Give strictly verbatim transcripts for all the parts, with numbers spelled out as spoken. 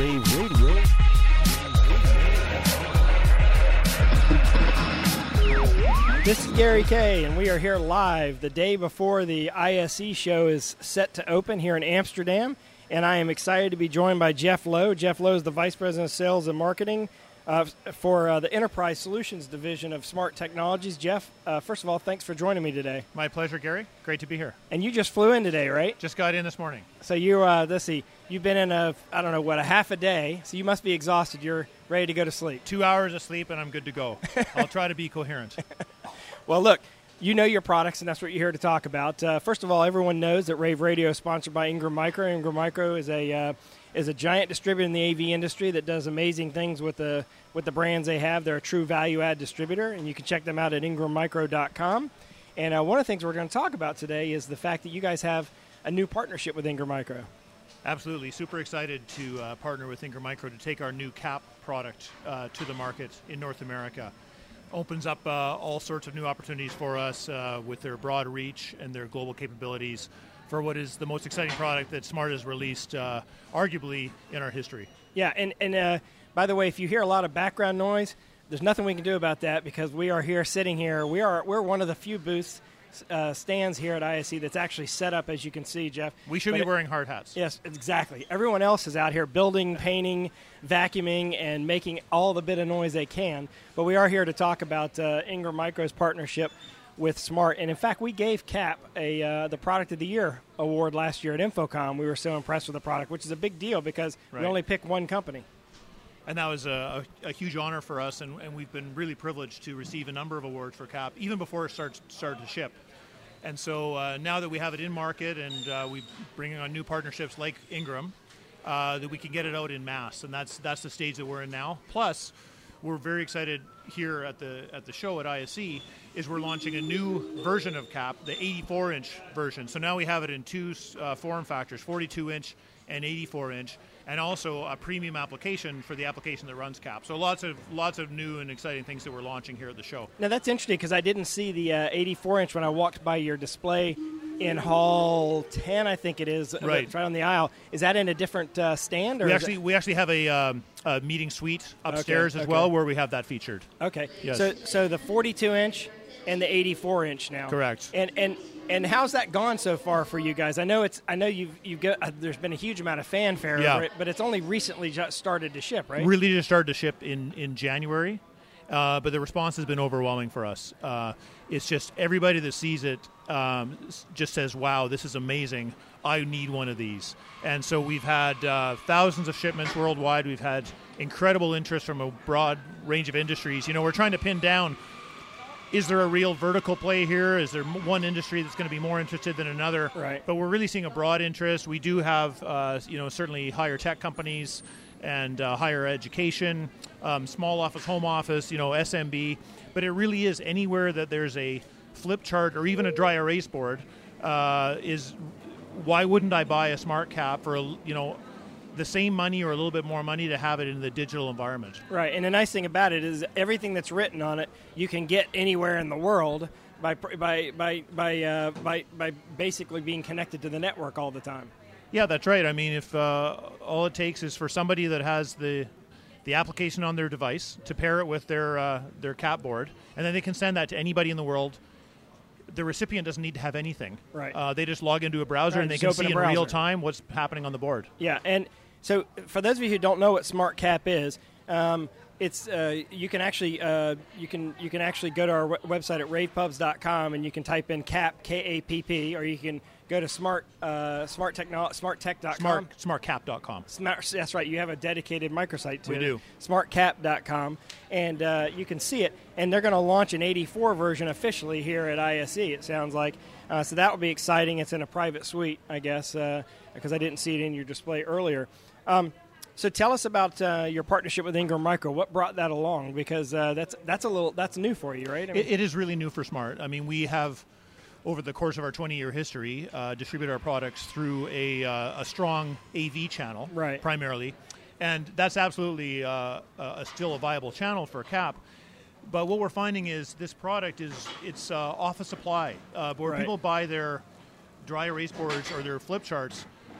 Rave Radio. This is Gary Kay, and we are here live the day before the I S E show is set to open here in Amsterdam. And I am excited to be joined by Jeff Lowe. Jeff Lowe is the Vice President of Sales and Marketing uh, for uh, the Enterprise Solutions Division of Smart Technologies. Jeff, uh, first of all, thanks for joining me today. My pleasure, Gary. Great to be here. And you just flew in today, right? Just got in this morning. So you, uh, let's see, you've been in a, I don't know, what, a half a day. So you must be exhausted. You're ready to go to sleep. Two hours of sleep, and I'm good to go. I'll try to be coherent. Well, look, you know your products, and that's what you're here to talk about. Uh, first of all, everyone knows that Rave Radio is sponsored by Ingram Micro. Ingram Micro is a uh, is a giant distributor in the A V industry that does amazing things with the with the brands they have. They're a true value-add distributor, and you can check them out at ingram micro dot com. And uh, one of the things we're going to talk about today is the fact that you guys have a new partnership with Ingram Micro. Absolutely. Super excited to uh, partner with Ingram Micro to take our new C A P product uh, to the market in North America. Opens up uh, all sorts of new opportunities for us uh, with their broad reach and their global capabilities for what is the most exciting product that Smart has released, uh, arguably, in our history. Yeah, and, and uh, by the way, if you hear a lot of background noise, there's nothing we can do about that because we are here sitting here. We are, we're one of the few booths uh, stands here at I S E that's actually set up, as you can see, Jeff. We should but be it, wearing hard hats. Yes, exactly. Everyone else is out here building, painting, vacuuming, and making all the bit of noise they can. But we are here to talk about uh, Ingram Micro's partnership with Smart. And in fact, we gave C A P a uh, the Product of the Year award last year at InfoComm. We were so impressed with the product, which is a big deal because right. we only pick one company. And that was a, a, a huge honor for us, and, and we've been really privileged to receive a number of awards for C A P, even before it starts, started to ship. And so uh, now that we have it in market and uh, we're bringing on new partnerships like Ingram, uh, that we can get it out in mass, and that's that's the stage that we're in now. Plus, we're very excited here at the at the show at I S E is we're launching a new version of C A P, the eighty-four inch version. So now we have it in two uh, form factors, forty-two inch and eighty-four inch, and also a premium application for the application that runs C A P. So lots of lots of new and exciting things that we're launching here at the show. Now that's interesting because I didn't see the uh, eighty-four inch when I walked by your display in Hall ten, I think it is, right, right on the aisle. Is that in a different uh, stand? Or we is actually that... we actually have a, um, a meeting suite upstairs okay, as okay. well where we have that featured. Okay. Yes. So so the forty-two inch and the eighty-four inch now. Correct. And and and how's that gone so far for you guys? I know it's I know you've you've got uh, there's been a huge amount of fanfare yeah. over it, but it's only recently just started to ship, right? Really just started to ship in in January. Uh, but the response has been overwhelming for us. Uh, it's just everybody that sees it um, just says, wow, this is amazing. I need one of these. And so we've had uh, thousands of shipments worldwide. We've had incredible interest from a broad range of industries. You know, we're trying to pin down, is there a real vertical play here? Is there one industry that's going to be more interested than another? Right. But we're really seeing a broad interest. We do have, uh, you know, certainly higher tech companies and uh, higher education, um, small office, home office, you know, S M B. But it really is anywhere that there's a flip chart or even a dry erase board uh, is, why wouldn't I buy a Smart C A P for, a, you know, the same money or a little bit more money to have it in the digital environment? Right, and the nice thing about it is everything that's written on it you can get anywhere in the world by by by by uh, by, by basically being connected to the network all the time. Yeah, that's right. I mean, if uh, all it takes is for somebody that has the the application on their device to pair it with their uh, their C A P board, and then they can send that to anybody in the world. The recipient doesn't need to have anything. Right. Uh, they just log into a browser right, and they can see in browser. real time what's happening on the board. Yeah, and so for those of you who don't know what Smart C A P is, um, it's uh, you can actually uh, you can you can actually go to our w- website at rave pubs dot com and you can type in C A P K A P P, or you can go to smart uh, smart techno- smart tech dot com. Smart smart cap dot com. Smart, that's right. You have a dedicated microsite to we it. We do. smart cap dot com, and uh, you can see it. And they're going to launch an eighty-four version officially here at I S E, it sounds like. Uh, so that will be exciting. It's in a private suite, I guess, because uh, I didn't see it in your display earlier. Um, so tell us about uh, your partnership with Ingram Micro. What brought that along? Because uh, that's that's a little that's new for you, right? I mean, it, it is really new for Smart. I mean, we have, over the course of our twenty-year history, uh, distributed our products through a, uh, a strong A V channel, right, primarily. And that's absolutely uh, uh, still a viable channel for C A P. But what we're finding is this product is it's uh, office supply, uh, where right. people buy their dry erase boards or their flip charts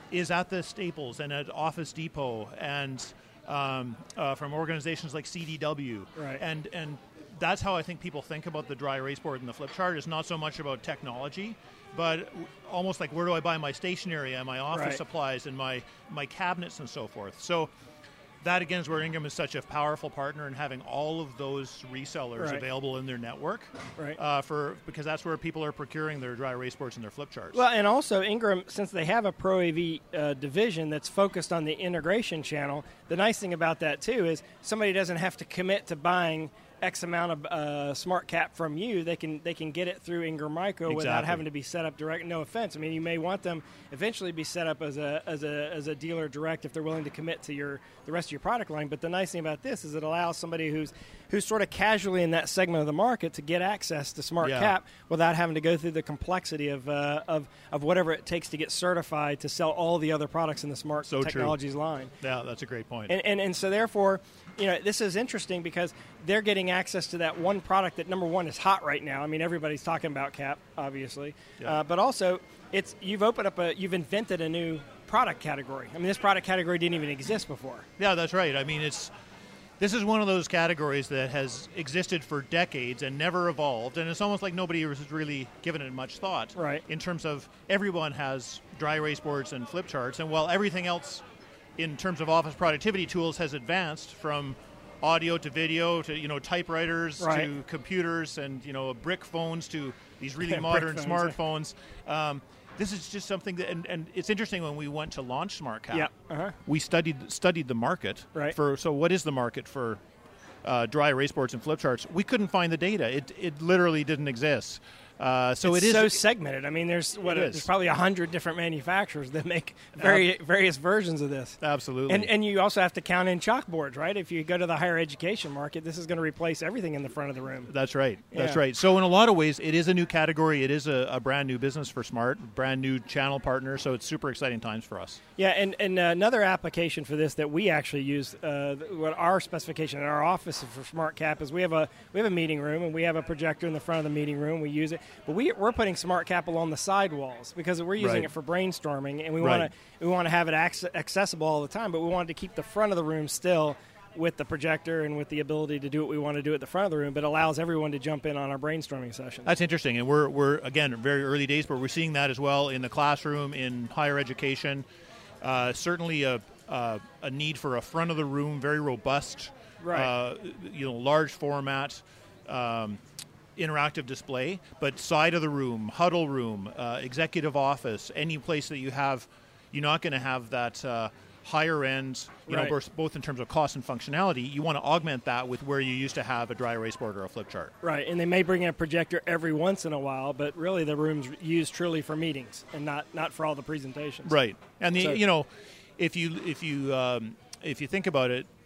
is at the Staples and at Office Depot and um, uh, from organizations like C D W. Right. And, and that's how I think people think about the dry erase board and the flip chart. It's not so much about technology, but almost like where do I buy my stationery and my office right. supplies and my, my cabinets and so forth. So that, again, is where Ingram is such a powerful partner in having all of those resellers right. available in their network, right. uh, for because that's where people are procuring their dry erase boards and their flip charts. Well, and also Ingram, since they have a Pro A V uh, division that's focused on the integration channel, the nice thing about that, too, is somebody doesn't have to commit to buying X amount of uh, smart cap from you. They can they can get it through Ingram Micro exactly. without having to be set up direct. No offense. I mean, you may want them eventually be set up as a as a as a dealer direct if they're willing to commit to your the rest of your product line. But the nice thing about this is it allows somebody who's who's sort of casually in that segment of the market to get access to smart yeah. cap without having to go through the complexity of uh, of of whatever it takes to get certified to sell all the other products in the smart so technologies true. line. Yeah, that's a great point. And, and and so therefore, you know, this is interesting because they're getting access to that one product that, number one, is hot right now. I mean, everybody's talking about cap, obviously. Yeah. Uh, but also, it's you've opened up a, you've invented a new product category. I mean, this product category didn't even exist before. Yeah, that's right. I mean, it's this is one of those categories that has existed for decades and never evolved, and it's almost like nobody has really given it much thought. Right. In terms of everyone has dry erase boards and flip charts, and while everything else in terms of office productivity tools has advanced from audio to video to, you know, typewriters right. to computers and, you know, brick phones to these really Brick modern phones, smartphones. Um, this is just something that, and, and it's interesting when we went to launch SmartCap, Yeah. Uh-huh. we studied studied the market Right. for, so what is the market for uh, dry erase boards and flip charts? We couldn't find the data. It it literally didn't exist. Uh, so it's it is so segmented. I mean, there's what It there's is. probably a hundred different manufacturers that make very various versions of this. Absolutely. And and you also have to count in chalkboards, right? If you go to the higher education market, this is going to replace everything in the front of the room. That's right. That's Yeah. right. So in a lot of ways, it is a new category. It is a, a brand new business for Smart, brand new channel partner. So it's super exciting times for us. Yeah, and, and uh, another application for this that we actually use, uh, what our specification in our office for SmartCap is we have a we have a meeting room and we have a projector in the front of the meeting room. We use it, but we we're putting SmartCap along the side walls because we're using Right. it for brainstorming, and we Right. want to we want to have it ac- accessible all the time. But we wanted to keep the front of the room still with the projector and with the ability to do what we want to do at the front of the room, but allows everyone to jump in on our brainstorming sessions. That's interesting, and we're we're again very early days, but we're seeing that as well in the classroom, in higher education. Uh, certainly a, a a need for a front of the room, very robust, Right. uh, you know, large format. Um, interactive display, but side of the room, huddle room, uh, executive office, any place that you have, you're not going to have that uh, higher end, you Right. know, both, both in terms of cost and functionality. You want to augment that with where you used to have a dry erase board or a flip chart. Right, and they may bring in a projector every once in a while, but really the room's used truly for meetings and not, not for all the presentations. Right, and the, So- you know, if you if you um, if you think about it,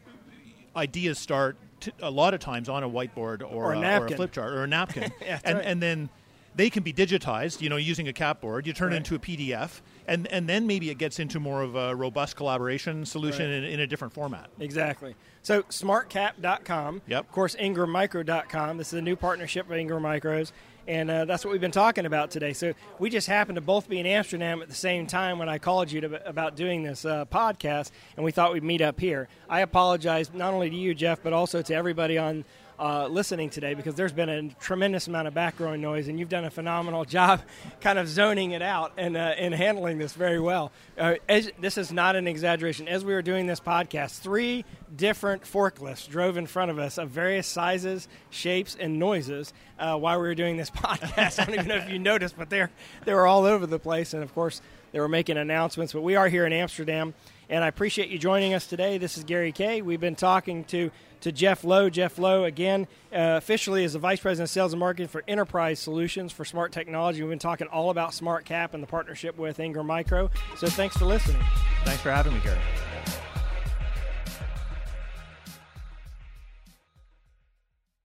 ideas start t- a lot of times on a whiteboard or, Or a a, or a napkin. flip chart or a napkin, Yeah, that's and right. and then they can be digitized, you know, using a capboard. You turn Right. it into a P D F, and and then maybe it gets into more of a robust collaboration solution Right. in, in a different format. Exactly. So smartcap dot com. Yep. Of course, ingram micro dot com. This is a new partnership with Ingram Micros, and uh, that's what we've been talking about today. So we just happened to both be in Amsterdam at the same time when I called you to, about doing this uh, podcast, and we thought we'd meet up here. I apologize not only to you, Jeff, but also to everybody on Uh, listening today because there's been a tremendous amount of background noise, and you've done a phenomenal job kind of zoning it out and uh, and handling this very well. Uh, as, this is not an exaggeration. As we were doing this podcast, three different forklifts drove in front of us of various sizes, shapes, and noises uh, while we were doing this podcast. I don't even know if you noticed, but they're, they were all over the place, and of course they were making announcements. But we are here in Amsterdam, and I appreciate you joining us today. This is Gary Kay. We've been talking to to Jeff Lowe. Jeff Lowe, again, uh, officially is the Vice President of Sales and Marketing for Enterprise Solutions for Smart Technology. We've been talking all about SmartCap and the partnership with Ingram Micro. So thanks for listening. Thanks for having me, Gary.